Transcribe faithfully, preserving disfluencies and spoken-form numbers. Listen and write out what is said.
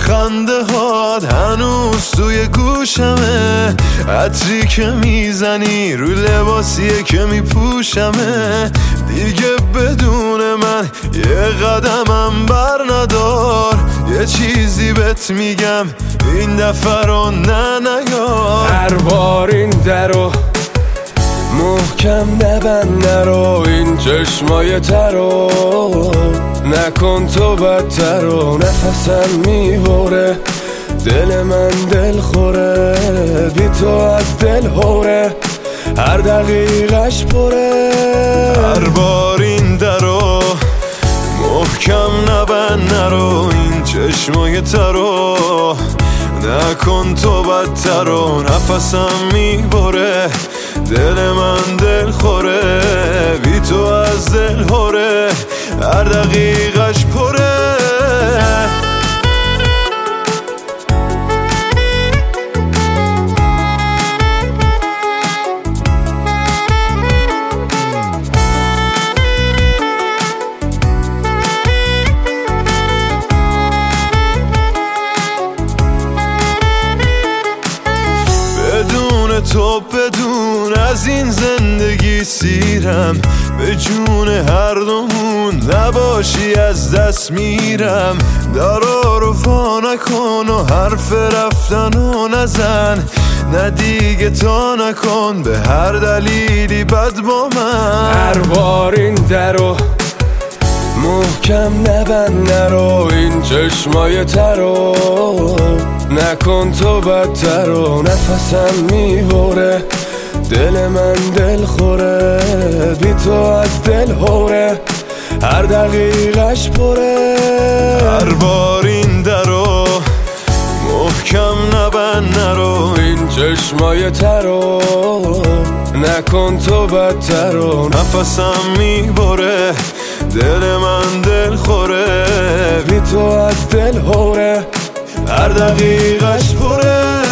خنده هات هنوز توی گوشمه، عطری که میزنی رو لباسیه که میپوشمه. دیگه بدون من یه قدمم بر ندار، یه چیزی بهت میگم این دفعه رو نه نیار. هر بار این درو محکم نبند، نرو این چشمای ترو نکن تو بدتر و نفسم میبره، دل من دل خوره بی تو از دل هوره، هر دقیقش پره. هر بار این درو محکم نبند، نرو این چشمای ترو نکن تو بدتر و نفسم میبره، دل من دل خوره بی تو از دل هوره، هر دقیقش پره. بدون تو بدون از این زندگی سیرم، به جون هر دومون نباشی از دست میرم. درا رو وا نکن و حرف رفتن و نزن، نه دیگه تا نکن به هر دلیلی بد با من. هر بار این درو محکم نبند، نرو این چشمای ترو نکن تو بدتر و نفسم میبره، دل من دل خوره بی تو از دل هوره، هر دقیقش پره. هر بار این درو محکم نبند، نرو این چشمای ترو نکن تو بدتر و نفسم میبره، دل من دل خوره بی تو از دل هوره، هر دقیقش پره.